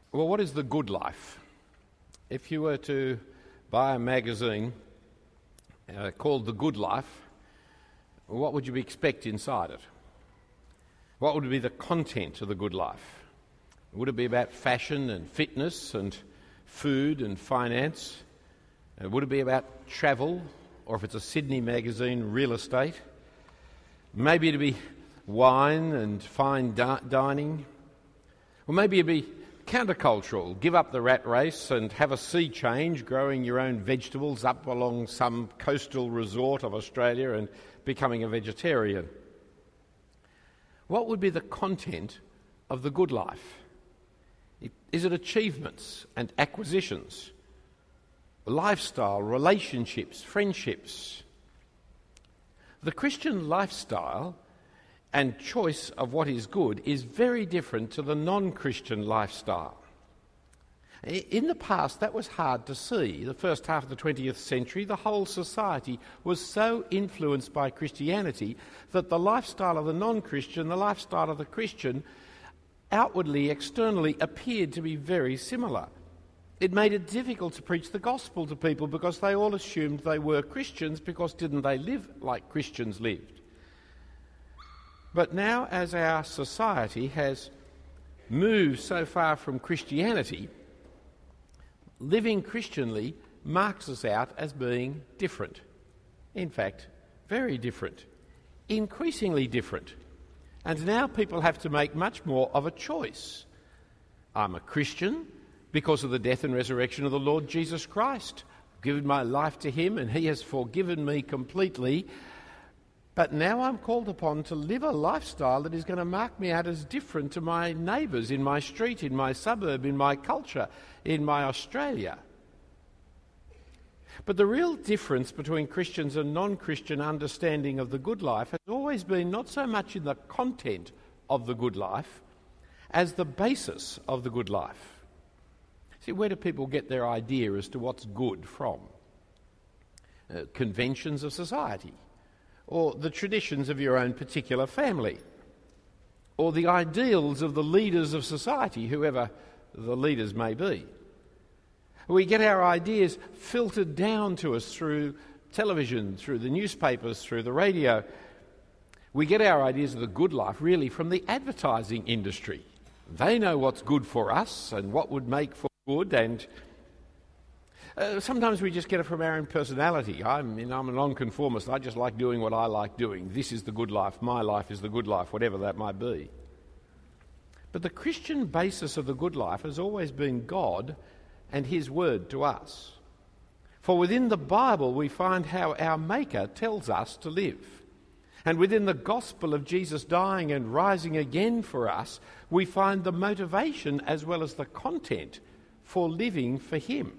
Well, what is the good life? If you were to buy a magazine called The Good Life, what would you expect inside it? What would be the content of the good life? Would it be about fashion and fitness and food and finance? Would it be about travel, or if it's a Sydney magazine, real estate? Maybe it'd be wine and fine dining. Or maybe it'd be countercultural, give up the rat race and have a sea change, growing your own vegetables up along some coastal resort of Australia and becoming a vegetarian. What would be the content of the good life? Is it achievements and acquisitions, lifestyle, relationships, friendships? The Christian lifestyle and choice of what is good is very different to the non-Christian lifestyle. In the past, that was hard to see. The first half of the 20th century, the whole society was so influenced by Christianity that the lifestyle of the non-Christian, the lifestyle of the Christian, outwardly, externally, appeared to be very similar. It made it difficult to preach the gospel to people because they all assumed they were Christians, because didn't they live like Christians lived? But now, as our society has moved so far from Christianity, living Christianly marks us out as being different. In fact, very different, increasingly different. And now people have to make much more of a choice. I'm a Christian because of the death and resurrection of the Lord Jesus Christ. I've given my life to him and he has forgiven me completely. But now I'm called upon to live a lifestyle that is going to mark me out as different to my neighbours in my street, in my suburb, in my culture, in my Australia. But the real difference between Christians and non-Christian understanding of the good life has always been not so much in the content of the good life as the basis of the good life. See, where do people get their idea as to what's good from? Conventions of society, or the traditions of your own particular family, or the ideals of the leaders of society, whoever the leaders may be. We get our ideas filtered down to us through television, through the newspapers, through the radio. We get our ideas of the good life really from the advertising industry. They know what's good for us and what would make for good, and sometimes we just get it from our own personality. I'm a nonconformist. I just like doing what I like doing. This is the good life. My life is the good life, whatever that might be. But the Christian basis of the good life has always been God and his word to us. For within the Bible we find how our Maker tells us to live. And within the gospel of Jesus dying and rising again for us, we find the motivation as well as the content for living for him.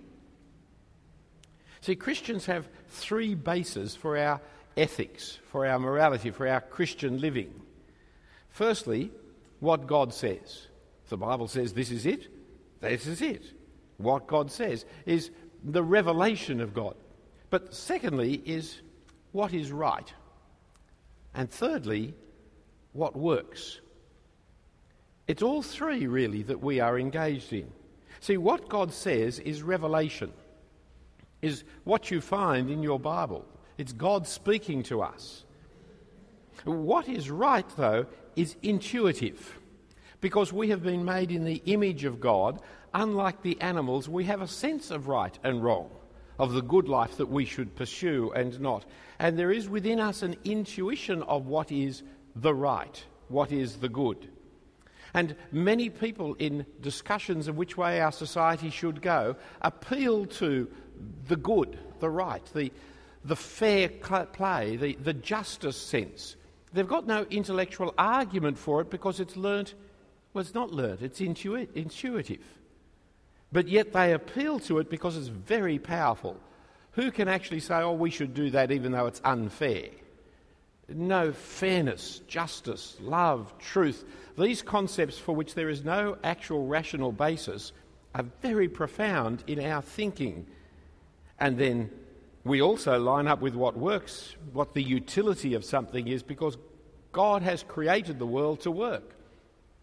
See, Christians have three bases for our ethics, for our morality, for our Christian living. Firstly, what God says. If the Bible says this is it, this is it. What God says is the revelation of God. But secondly is what is right. And thirdly, what works. It's all three really that we are engaged in. See, what God says is revelation, is what you find in your Bible. It's God speaking to us. What is right, though, is intuitive, because we have been made in the image of God. Unlike the animals, we have a sense of right and wrong, of the good life that we should pursue and not. And there is within us an intuition of what is the right, what is the good. And many people in discussions of which way our society should go appeal to the good, the right, the fair play, the justice sense. They've got no intellectual argument for it because it's learnt. Well, it's not learnt, it's intuitive. But yet they appeal to it because it's very powerful. Who can actually say, oh, we should do that even though it's unfair? No, fairness, justice, love, truth, these concepts for which there is no actual rational basis are very profound in our thinking. And then we also line up with what works, what the utility of something is, because God has created the world to work.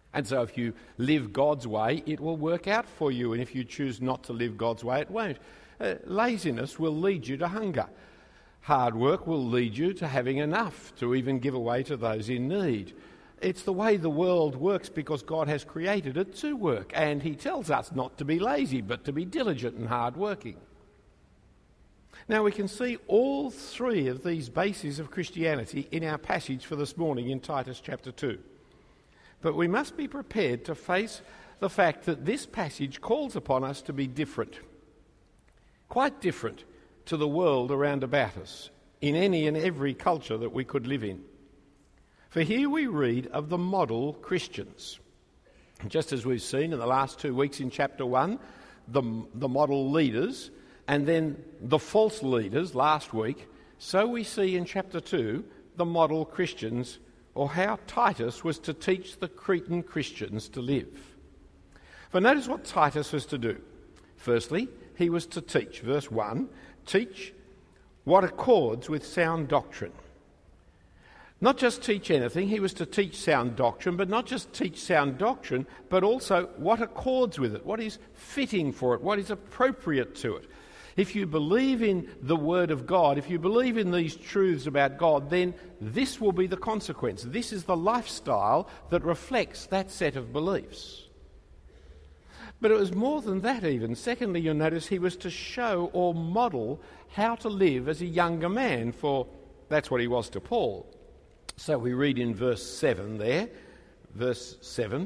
And so if you live God's way, it will work out for you. And if you choose not to live God's way, it won't. Laziness will lead you to hunger. Hard work will lead you to having enough to even give away to those in need. It's the way the world works because God has created it to work. And he tells us not to be lazy, but to be diligent and hard-working. Now we can see all three of these bases of Christianity in our passage for this morning in Titus chapter 2. But we must be prepared to face the fact that this passage calls upon us to be different, quite different to the world around about us, in any and every culture that we could live in. For here we read of the model Christians. Just as we've seen in the last 2 weeks in chapter 1, the model leaders, and then the false leaders last week, so we see in chapter 2 the model Christians, or how Titus was to teach the Cretan Christians to live. For notice what Titus was to do. Firstly, he was to teach, verse 1, teach what accords with sound doctrine. Not just teach anything, he was to teach sound doctrine, but not just teach sound doctrine, but also what accords with it, what is fitting for it, what is appropriate to it. If you believe in the Word of God, if you believe in these truths about God, then this will be the consequence. This is the lifestyle that reflects that set of beliefs. But it was more than that even. Secondly, you'll notice he was to show or model how to live as a younger man, for that's what he was to Paul. So we read in verse 7 there, verse 7,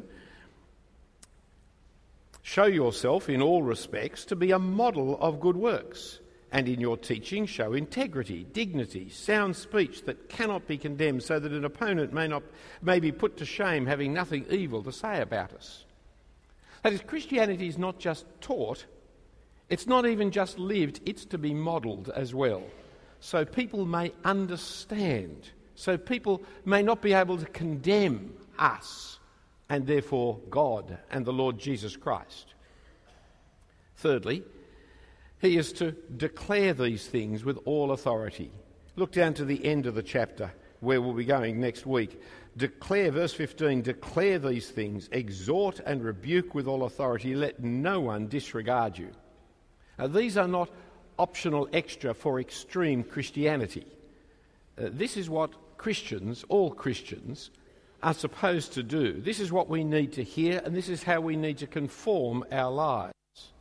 show yourself in all respects to be a model of good works, and in your teaching show integrity, dignity, sound speech that cannot be condemned, so that an opponent may be put to shame, having nothing evil to say about us. That is, Christianity is not just taught, it's not even just lived, it's to be modelled as well, so people may understand, so people may not be able to condemn us, and therefore God and the Lord Jesus Christ. Thirdly, he is to declare these things with all authority. Look down to the end of the chapter, where we'll be going next week. Declare, verse 15, declare these things, exhort and rebuke with all authority, let no one disregard you. Now, these are not optional extra for extreme Christianity. This is what Christians, all Christians, are supposed to do. This is what we need to hear, and this is how we need to conform our lives.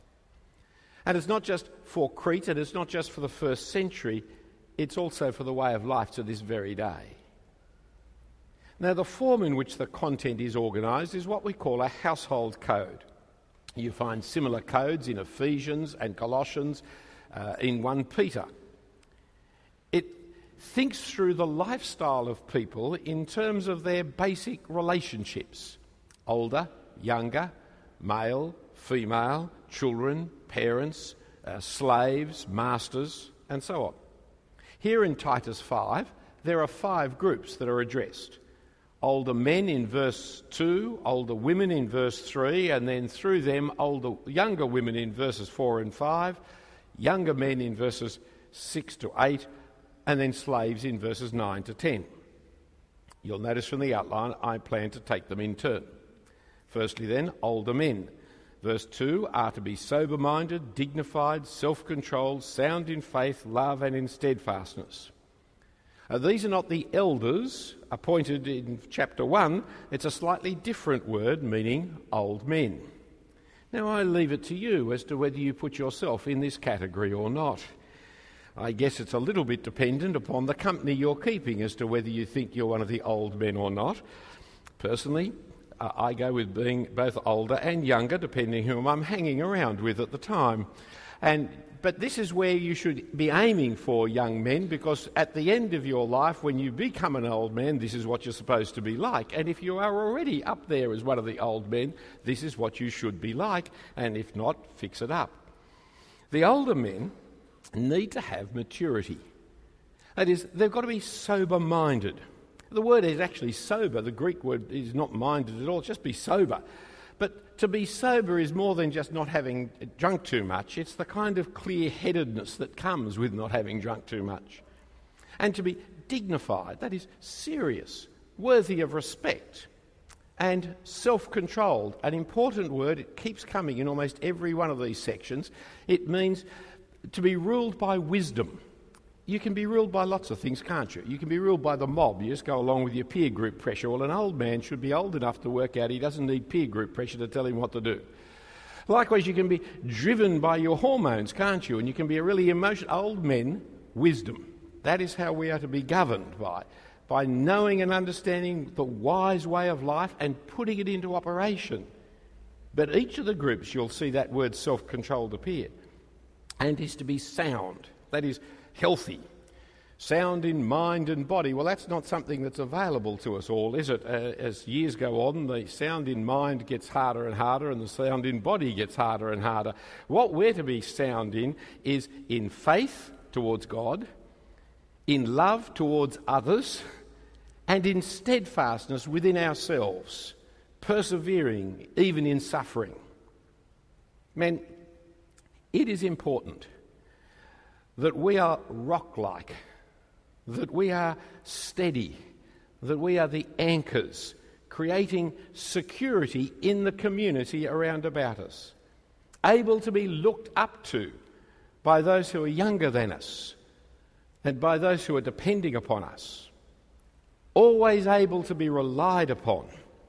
And it's not just for Crete, and it's not just for the first century, it's also for the way of life to this very day. Now, the form in which the content is organised is what we call a household code. You find similar codes in Ephesians and Colossians, in 1 Peter. It thinks through the lifestyle of people in terms of their basic relationships: older, younger, male, female, children, parents, slaves, masters, and so on. Here in Titus 5, there are 5 groups that are addressed. Older men in verse 2, older women in verse 3, and then through them younger women in verses 4 and 5, younger men in verses 6 to 8, and then slaves in verses 9 to 10. You'll notice from the outline I plan to take them in turn. Firstly then, older men. Verse 2 are to be sober-minded, dignified, self-controlled, sound in faith, love and in steadfastness. These are not the elders appointed in chapter 1. It's a slightly different word meaning old men. Now I leave it to you as to whether you put yourself in this category or not. I guess it's a little bit dependent upon the company you're keeping as to whether you think you're one of the old men or not. Personally, I go with being both older and younger, depending whom I'm hanging around with at the time. But this is where you should be aiming for, young men, because at the end of your life, when you become an old man, this is what you're supposed to be like. And if you are already up there as one of the old men, this is what you should be like, and if not, fix it up. The older men need to have maturity. That is, they've got to be sober-minded. The word is actually sober. The Greek word is not minded at all, just be sober. But to be sober is more than just not having drunk too much. It's the kind of clear-headedness that comes with not having drunk too much. And to be dignified, that is serious, worthy of respect. and self-controlled. An important word, it keeps coming in almost every one of these sections. It means to be ruled by wisdom. You can be ruled by lots of things, can't you? You can be ruled by the mob. You just go along with your peer group pressure. Well, an old man should be old enough to work out he doesn't need peer group pressure to tell him what to do. Likewise, you can be driven by your hormones, can't you? And you can be a really emotional... Old men, wisdom. That is how we are to be governed by knowing and understanding the wise way of life and putting it into operation. But each of the groups, you'll see that word self-controlled appear, and is to be sound. That is healthy. Sound in mind and body. Well, that's not something that's available to us all, is it? As years go on, the sound in mind gets harder and harder, and the sound in body gets harder and harder. What we're to be sound in is in faith towards God, in love towards others, and in steadfastness within ourselves, persevering even in suffering. Man, it is important that we are rock-like, that we are steady, that we are the anchors, creating security in the community around about us, able to be looked up to by those who are younger than us and by those who are depending upon us, always able to be relied upon,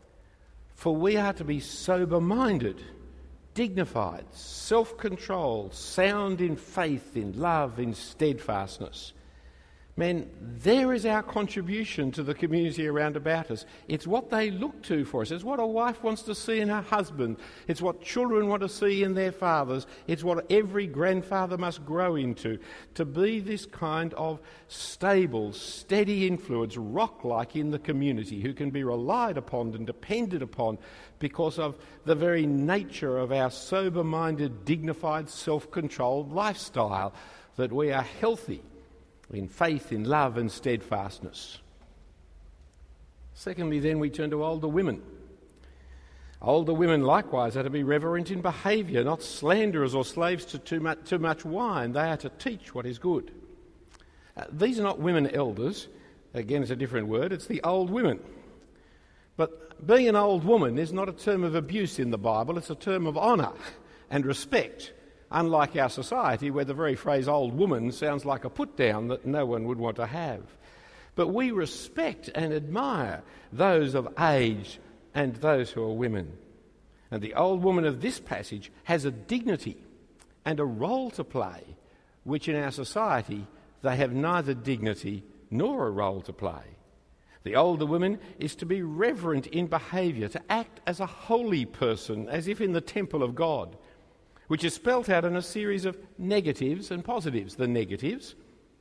for we are to be sober-minded, dignified, self-controlled, sound in faith, in love, in steadfastness. Man, there is our contribution to the community around about us. It's what they look to for us. It's what a wife wants to see in her husband. It's what children want to see in their fathers. It's what every grandfather must grow into, to be this kind of stable, steady influence, rock-like in the community, who can be relied upon and depended upon because of the very nature of our sober-minded, dignified, self-controlled lifestyle, that we are healthy in faith, in love and steadfastness. Secondly, then, we turn to older women. Older women likewise are to be reverent in behaviour, not slanderers or slaves to too much wine. They are to teach what is good. These are not women elders. Again, it's a different word. It's the old women. But being an old woman is not a term of abuse in the Bible. It's a term of honour and respect. Unlike our society, where the very phrase old woman sounds like a put-down that no one would want to have. But we respect and admire those of age and those who are women. And the old woman of this passage has a dignity and a role to play, which in our society they have neither dignity nor a role to play. The older woman is to be reverent in behaviour, to act as a holy person, as if in the temple of God, which is spelt out in a series of negatives and positives. The negatives,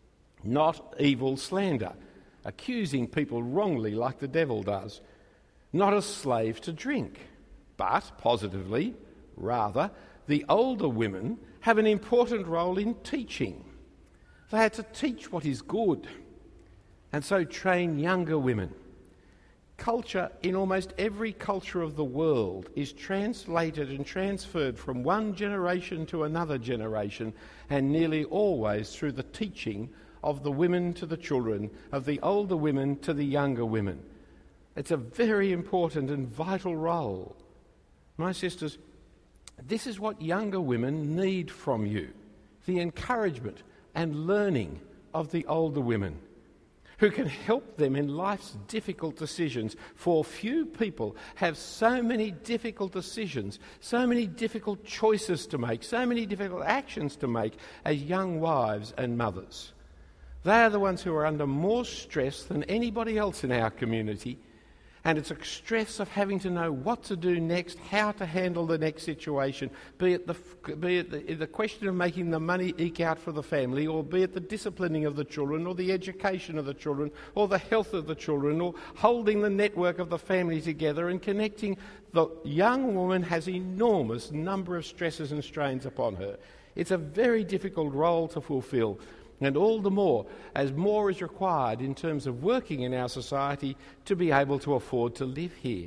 not evil slander, accusing people wrongly like the devil does, not a slave to drink, but positively, rather, the older women have an important role in teaching. They are to teach what is good, and so train younger women. Culture in almost every culture of the world is translated and transferred from one generation to another generation, and nearly always through the teaching of the women to the children, of the older women to the younger women. It's a very important and vital role. My sisters, this is what younger women need from you, the encouragement and learning of the older women, who can help them in life's difficult decisions. For few people have so many difficult decisions, so many difficult choices to make, so many difficult actions to make as young wives and mothers. They are the ones who are under more stress than anybody else in our community, and it's a stress of having to know what to do next, how to handle the next situation, be it the question of making the money eke out for the family, or be it the disciplining of the children, or the education of the children, or the health of the children, or holding the network of the family together and connecting. The young woman has enormous number of stresses and strains upon her. It's a very difficult role to fulfil. And all the more, as more is required in terms of working in our society to be able to afford to live here.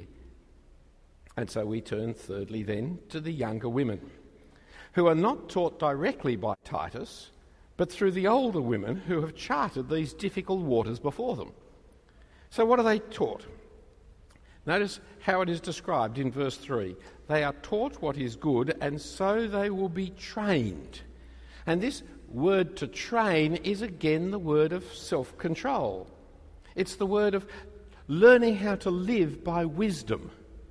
And so we turn thirdly then to the younger women, who are not taught directly by Titus, but through the older women who have charted these difficult waters before them. So what are they taught? Notice how it is described in verse 3. They are taught what is good, and so they will be trained. And this word to train is again the word of self-control. It's the word of learning how to live by wisdom.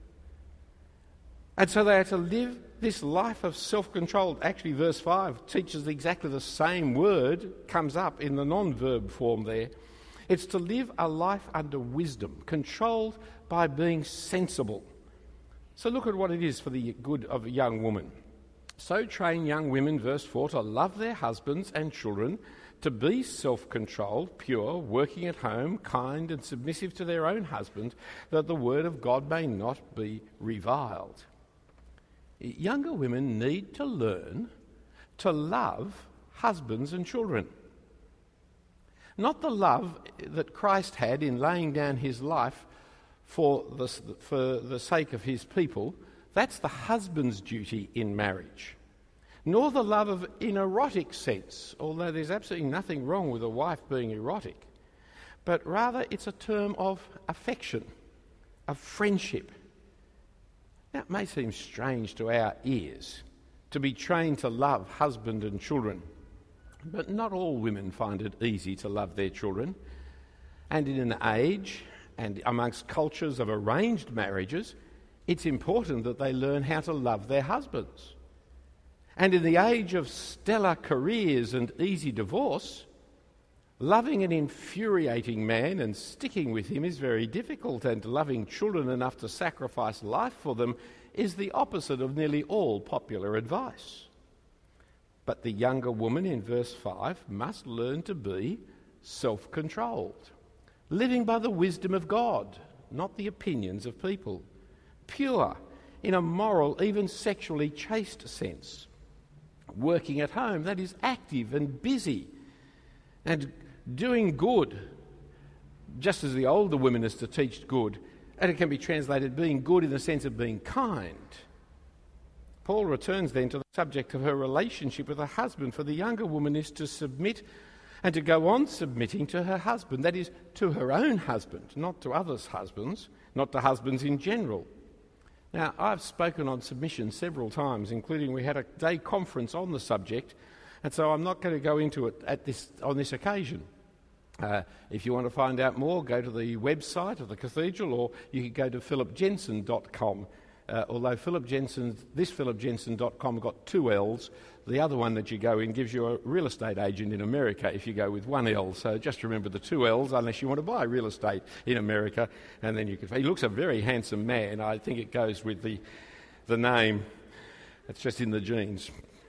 And so they are to live this life of self-control. Actually, verse 5 teaches exactly the same word, comes up in the non-verb form there. It's to live a life under wisdom, controlled by being sensible. So look at what it is for the good of a young woman. So train young women, verse 4, to love their husbands and children, to be self-controlled, pure, working at home, kind and submissive to their own husband, that the word of God may not be reviled. Younger women need to learn to love husbands and children. Not the love that Christ had in laying down his life for the sake of his people. That's the husband's duty in marriage. Nor the love in erotic sense, although there's absolutely nothing wrong with a wife being erotic, but rather it's a term of affection, of friendship. Now, it may seem strange to our ears to be trained to love husband and children, but not all women find it easy to love their children. And in an age and amongst cultures of arranged marriages, it's important that they learn how to love their husbands. And in the age of stellar careers and easy divorce, loving an infuriating man and sticking with him is very difficult, and loving children enough to sacrifice life for them is the opposite of nearly all popular advice. But the younger woman in verse 5 must learn to be self-controlled, living by the wisdom of God, not the opinions of people, pure in a moral, even sexually chaste sense, working at home, that is active and busy, and doing good, just as the older woman is to teach good, and it can be translated being good in the sense of being kind. Paul returns then to the subject of her relationship with her husband, for the younger woman is to submit and to go on submitting to her husband, that is, to her own husband, not to others' husbands, not to husbands in general. Now, I've spoken on submission several times, including we had a day conference on the subject, and so I'm not going to go into it on this occasion. If you want to find out more, go to the website of the cathedral, or you can go to philipjensen.com. Although this philipjensen.com got 2 L's, the other one that you go in gives you a real estate agent in America if you go with 1 L. So just remember the 2 L's unless you want to buy real estate in America, and then you can. He looks a very handsome man. I think it goes with the name. It's just in the genes.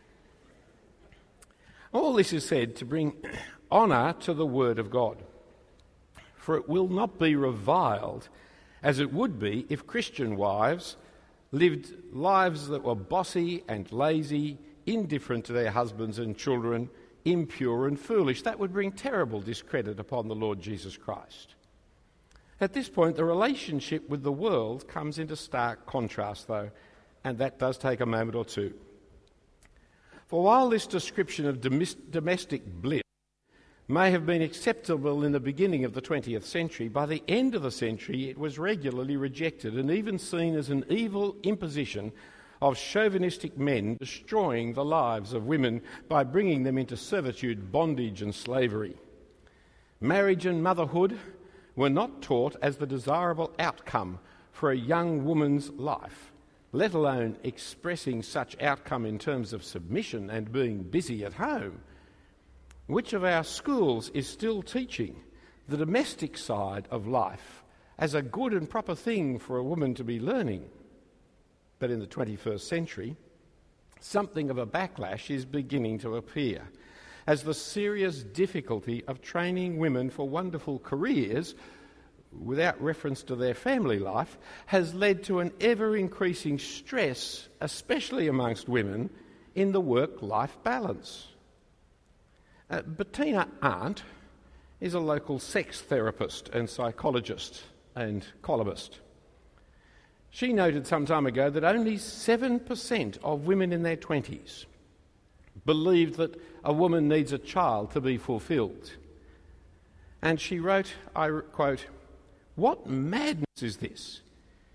All this is said to bring honour to the word of God, for it will not be reviled as it would be if Christian wives lived lives that were bossy and lazy, indifferent to their husbands and children, impure and foolish. That would bring terrible discredit upon the Lord Jesus Christ. At this point, the relationship with the world comes into stark contrast, though, and that does take a moment or two. For while this description of domestic bliss may have been acceptable in the beginning of the 20th century, by the end of the century it was regularly rejected and even seen as an evil imposition of chauvinistic men destroying the lives of women by bringing them into servitude, bondage and slavery. Marriage and motherhood were not taught as the desirable outcome for a young woman's life, let alone expressing such outcome in terms of submission and being busy at home. Which of our schools is still teaching the domestic side of life as a good and proper thing for a woman to be learning? But in the 21st century, something of a backlash is beginning to appear as the serious difficulty of training women for wonderful careers without reference to their family life has led to an ever-increasing stress, especially amongst women, in the work-life balance. Bettina Arndt is a local sex therapist and psychologist and columnist. She noted some time ago that only 7% of women in their 20s believed that a woman needs a child to be fulfilled. And she wrote, I quote, "What madness is this?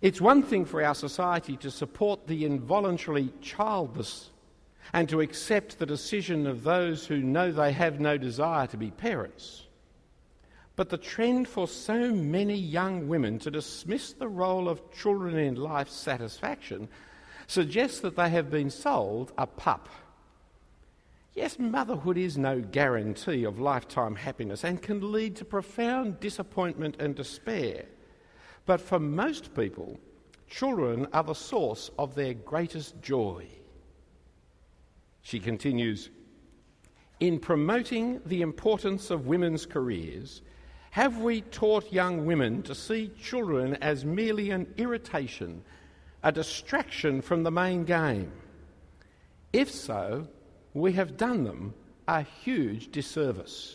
It's one thing for our society to support the involuntarily childless and to accept the decision of those who know they have no desire to be parents. But the trend for so many young women to dismiss the role of children in life's satisfaction suggests that they have been sold a pup. Yes, motherhood is no guarantee of lifetime happiness and can lead to profound disappointment and despair. But for most people, children are the source of their greatest joy. She continues, in promoting the importance of women's careers, have we taught young women to see children as merely an irritation, a distraction from the main game? If so, we have done them a huge disservice.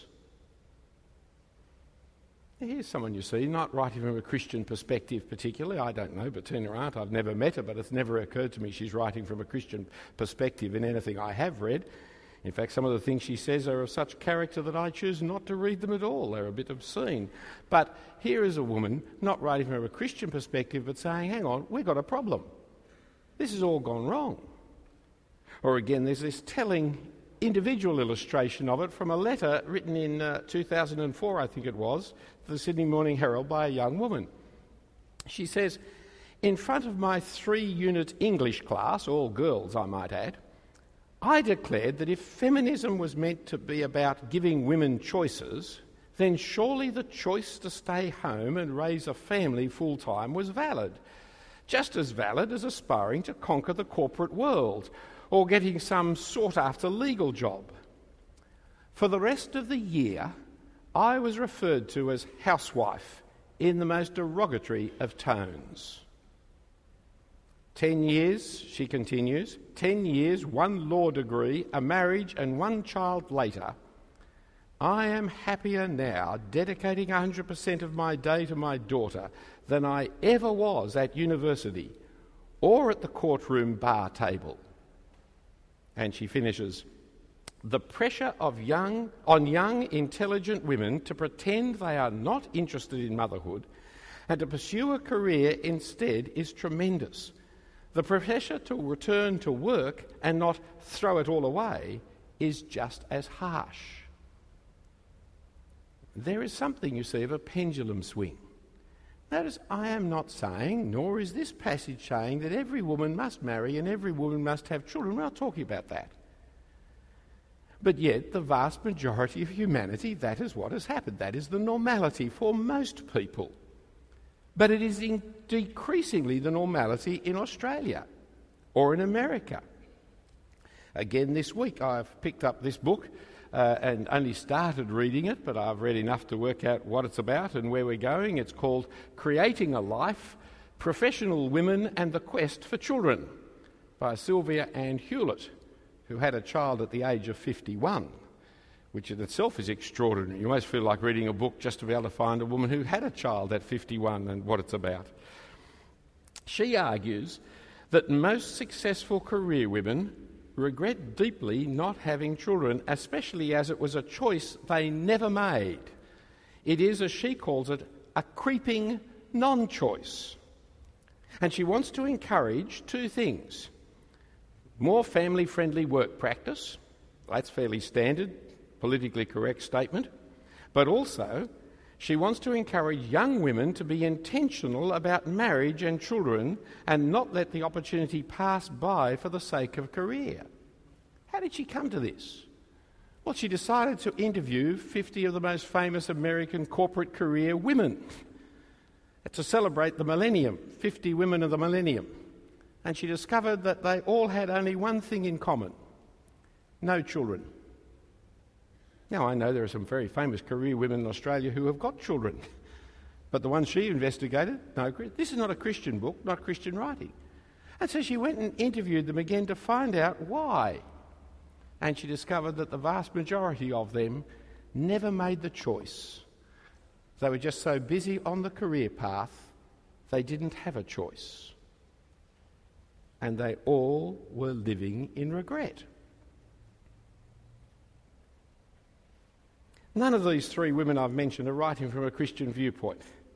Here's someone you see, not writing from a Christian perspective particularly. I don't know Bettina Arndt. I've never met her, but it's never occurred to me she's writing from a Christian perspective in anything I have read. In fact, some of the things she says are of such character that I choose not to read them at all. They're a bit obscene. But here is a woman not writing from a Christian perspective but saying, hang on, we've got a problem. This has all gone wrong. Or again, there's this telling individual illustration of it from a letter written in 2004, I think it was, to the Sydney Morning Herald by a young woman. She says, in front of my 3-unit English class, all girls I might add, I declared that if feminism was meant to be about giving women choices, then surely the choice to stay home and raise a family full-time was valid, just as valid as aspiring to conquer the corporate world or getting some sought-after legal job. For the rest of the year, I was referred to as housewife in the most derogatory of tones. 10 years, she continues, 10 years, 1 law degree, a marriage and 1 child later, I am happier now dedicating 100% of my day to my daughter than I ever was at university or at the courtroom bar table. And she finishes, the pressure on young, intelligent women to pretend they are not interested in motherhood and to pursue a career instead is tremendous. The pressure to return to work and not throw it all away is just as harsh. There is something, you see, of a pendulum swing. Notice, I am not saying, nor is this passage saying, that every woman must marry and every woman must have children. We're not talking about that. But yet, the vast majority of humanity, that is what has happened. That is the normality for most people. But it is decreasingly the normality in Australia or in America. Again, this week I've picked up this book and only started reading it, but I've read enough to work out what it's about and where we're going. It's called Creating a Life, Professional Women and the Quest for Children by Sylvia Ann Hewlett, who had a child at the age of 51, which in itself is extraordinary. You almost feel like reading a book just to be able to find a woman who had a child at 51 and what it's about. She argues that most successful career women regret deeply not having children, especially as it was a choice they never made. It is, as she calls it, a creeping non-choice. And she wants to encourage 2 things. More family-friendly work practice, that's fairly standard, politically correct statement, but also she wants to encourage young women to be intentional about marriage and children and not let the opportunity pass by for the sake of career. How did she come to this? Well, she decided to interview 50 of the most famous American corporate career women to celebrate the millennium, 50 women of the millennium. And she discovered that they all had only one thing in common: no children. Now, I know there are some very famous career women in Australia who have got children, but the ones she investigated, no. This is not a Christian book, not Christian writing. And so she went and interviewed them again to find out why. And she discovered that the vast majority of them never made the choice. They were just so busy on the career path, they didn't have a choice. And they all were living in regret. None of these 3 women I've mentioned are writing from a Christian viewpoint.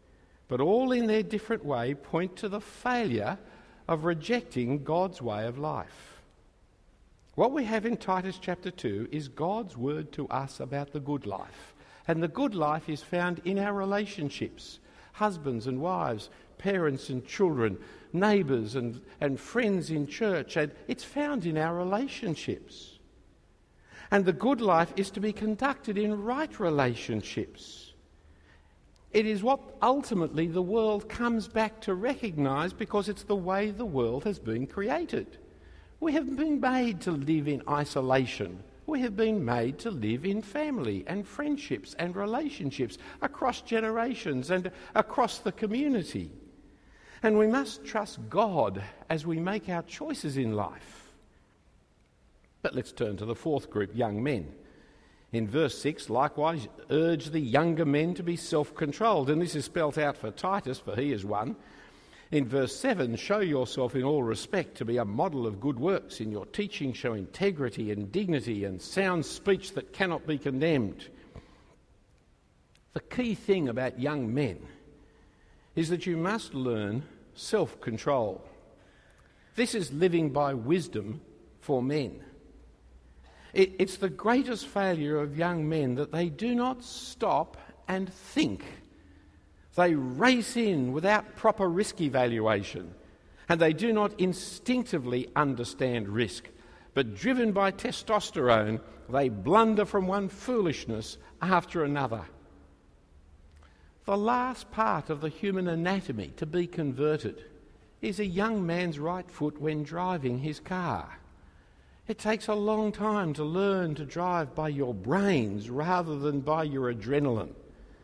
but all in their different way point to the failure of rejecting God's way of life. What we have in Titus chapter 2 is God's word to us about the good life. And the good life is found in our relationships, husbands and wives, parents and children, neighbours and friends in church, and it's found in our relationships. And the good life is to be conducted in right relationships. It is what ultimately the world comes back to recognise because it's the way the world has been created. We have been made to live in isolation. We have been made to live in family and friendships and relationships across generations and across the community. And we must trust God as we make our choices in life. But let's turn to the fourth group, young men. In verse 6, likewise, urge the younger men to be self-controlled. And this is spelt out for Titus, for he is one. In verse 7, show yourself in all respect to be a model of good works. In your teaching, show integrity and dignity and sound speech that cannot be condemned. The key thing about young men is that you must learn self-control. This is living by wisdom for men. It's the greatest failure of young men that they do not stop and think. They race in without proper risk evaluation, and they do not instinctively understand risk, but driven by testosterone, they blunder from one foolishness after another. The last part of the human anatomy to be converted is a young man's right foot when driving his car. It takes a long time to learn to drive by your brains rather than by your adrenaline.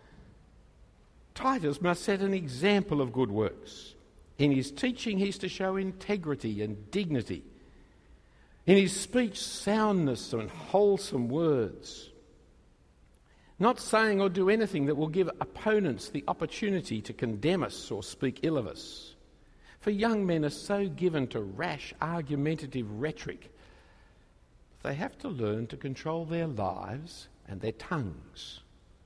Titus must set an example of good works. In his teaching, he's to show integrity and dignity. In his speech, soundness and wholesome words. Not saying or do anything that will give opponents the opportunity to condemn us or speak ill of us. For young men are so given to rash, argumentative rhetoric, they have to learn to control their lives and their tongues.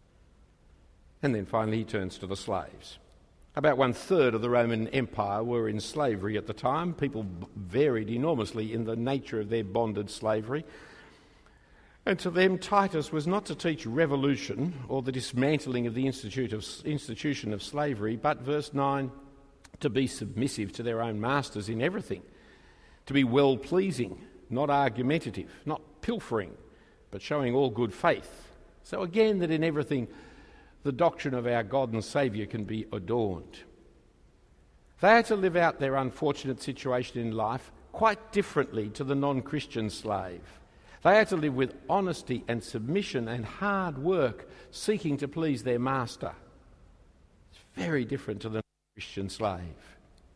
And then finally he turns to the slaves. About 1/3 of the Roman Empire were in slavery at the time. People varied enormously in the nature of their bonded slavery. And to them, Titus was not to teach revolution or the dismantling of the institution of slavery, but, verse 9, to be submissive to their own masters in everything, to be well-pleasing, not argumentative, not pilfering, but showing all good faith. So again, that in everything the doctrine of our God and Saviour can be adorned. They are to live out their unfortunate situation in life quite differently to the non-Christian slave. They are to live with honesty and submission and hard work, seeking to please their master. It's very different to the Christian slave.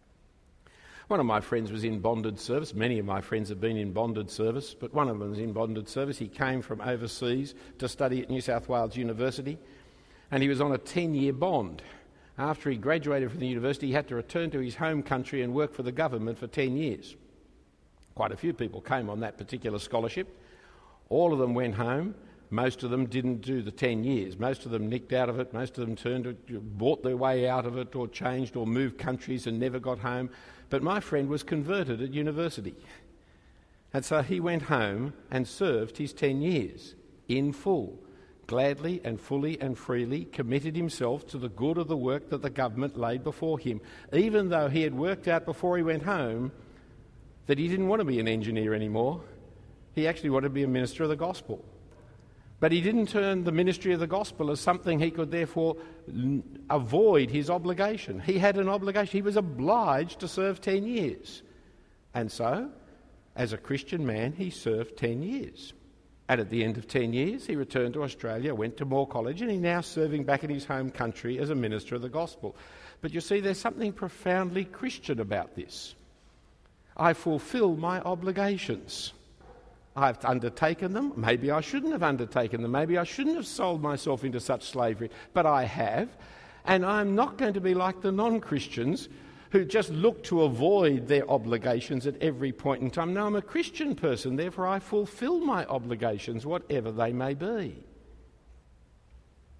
One of my friends was in bonded service. Many of my friends have been in bonded service, but one of them was in bonded service. He came from overseas to study at New South Wales University, and he was on a 10-year bond. After he graduated from the university, he had to return to his home country and work for the government for 10 years. Quite a few people came on that particular scholarship. All of them went home. Most of them didn't do the 10 years. Most of them nicked out of it. Most of them bought their way out of it or changed or moved countries and never got home. But my friend was converted at university. And so he went home and served his 10 years in full, gladly and fully and freely committed himself to the good of the work that the government laid before him, even though he had worked out before he went home that he didn't want to be an engineer anymore. He actually wanted to be a minister of the gospel. But he didn't turn the ministry of the gospel as something he could therefore avoid his obligation. He had an obligation. He was obliged to serve 10 years. And so, as a Christian man, he served 10 years. And at the end of 10 years, he returned to Australia, went to Moore College, and he's now serving back in his home country as a minister of the gospel. But you see, there's something profoundly Christian about this. I fulfil my obligations. I've undertaken them. Maybe I shouldn't have undertaken them. Maybe I shouldn't have sold myself into such slavery. But I have. And I'm not going to be like the non-Christians who just look to avoid their obligations at every point in time. No, I'm a Christian person. Therefore, I fulfil my obligations, whatever they may be.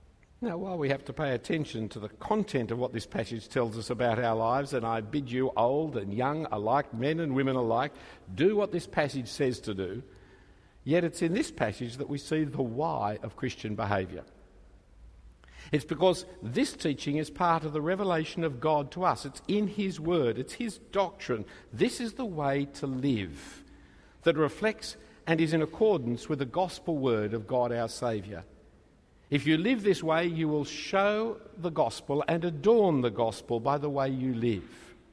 Now, while we have to pay attention to the content of what this passage tells us about our lives, and I bid you, old and young alike, men and women alike, do what this passage says to do, yet it's in this passage that we see the why of Christian behaviour. It's because this teaching is part of the revelation of God to us. It's in His Word. It's His doctrine. This is the way to live that reflects and is in accordance with the gospel word of God our Saviour. If you live this way, you will show the gospel and adorn the gospel by the way you live.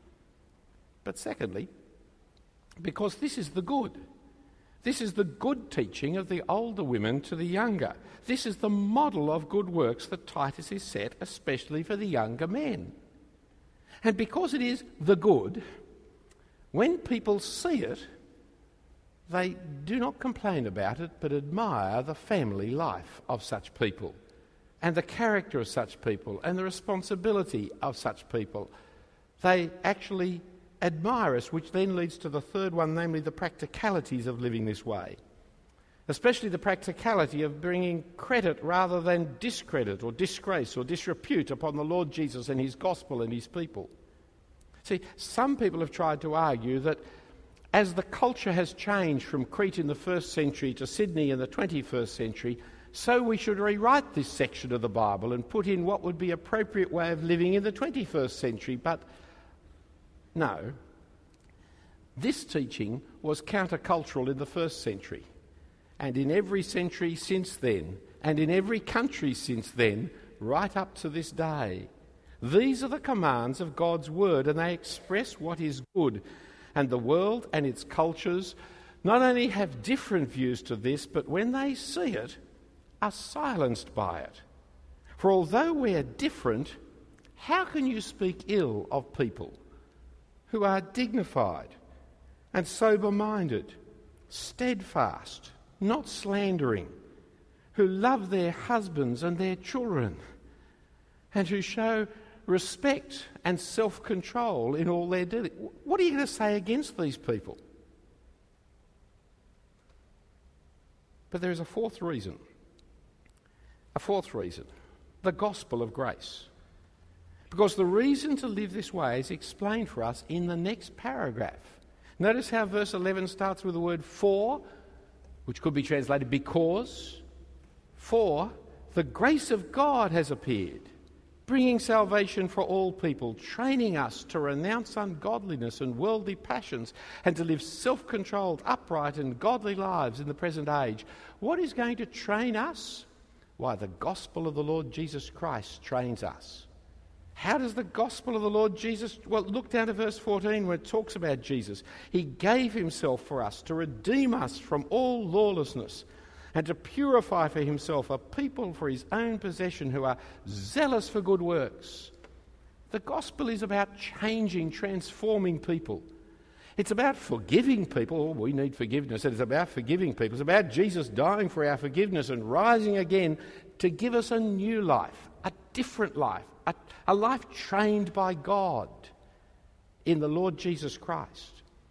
But secondly, because this is the good. This is the good teaching of the older women to the younger. This is the model of good works that Titus is set especially for the younger men. And because it is the good, when people see it, they do not complain about it, but admire the family life of such people and the character of such people and the responsibility of such people. They actually admire us, which then leads to the third one, namely the practicalities of living this way, especially the practicality of bringing credit rather than discredit or disgrace or disrepute upon the Lord Jesus and His gospel and His people. See, some people have tried to argue that as the culture has changed from Crete in the 1st century to Sydney in the 21st century, so we should rewrite this section of the Bible and put in what would be appropriate way of living in the 21st century. But no, this teaching was countercultural in the 1st century, and in every century since then, and in every country since then, right up to this day. These are the commands of God's Word, and they express what is good. And the world and its cultures not only have different views to this, but when they see it, are silenced by it. For although we are different, how can you speak ill of people who are dignified and sober-minded, steadfast, not slandering, who love their husbands and their children, and who show respect and self-control in all their dealing? What are you going to say against these people? But there is a fourth reason. The gospel of grace. Because the reason to live this way is explained for us in the next paragraph. Notice how verse 11 starts with the word for, which could be translated because. For the grace of God has appeared, bringing salvation for all people, training us to renounce ungodliness and worldly passions and to live self-controlled, upright and godly lives in the present age. What is going to train us? Why, the gospel of the Lord Jesus Christ trains us. How does the gospel of the Lord Jesus... Well, look down to verse 14 where it talks about Jesus. He gave Himself for us to redeem us from all lawlessness and to purify for Himself a people for His own possession who are zealous for good works. The gospel is about changing, transforming people. It's about forgiving people. Oh, we need forgiveness. It's about forgiving people. It's about Jesus dying for our forgiveness and rising again to give us a new life, a different life, a life trained by God in the Lord Jesus Christ.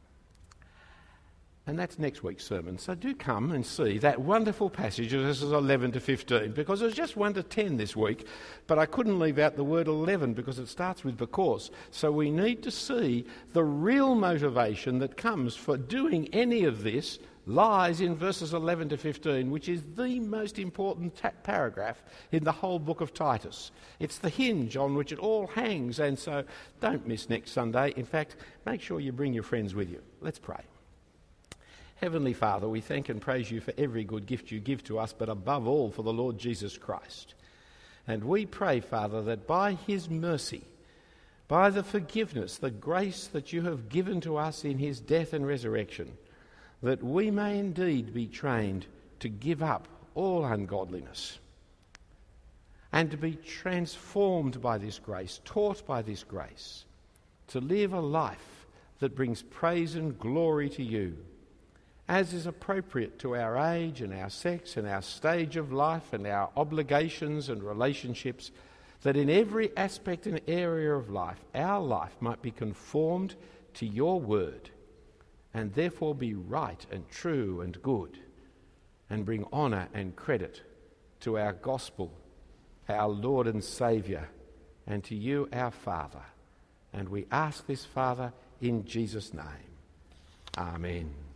And that's next week's sermon. So do come and see that wonderful passage of verses 11 to 15, because it was just 1 to 10 this week, but I couldn't leave out the word 11 because it starts with because. So we need to see the real motivation that comes for doing any of this lies in verses 11 to 15, which is the most important paragraph in the whole book of Titus. It's the hinge on which it all hangs, and so don't miss next Sunday. In fact, make sure you bring your friends with you. Let's pray. Heavenly Father, we thank and praise You for every good gift You give to us, but above all for the Lord Jesus Christ. And we pray, Father, that by His mercy, by the forgiveness, the grace that You have given to us in His death and resurrection, that we may indeed be trained to give up all ungodliness and to be transformed by this grace, taught by this grace, to live a life that brings praise and glory to You, as is appropriate to our age and our sex and our stage of life and our obligations and relationships, that in every aspect and area of life, our life might be conformed to Your word and therefore be right and true and good and bring honour and credit to our gospel our Lord and Saviour, and to you, our Father. And we ask this, Father, in Jesus' name. Amen.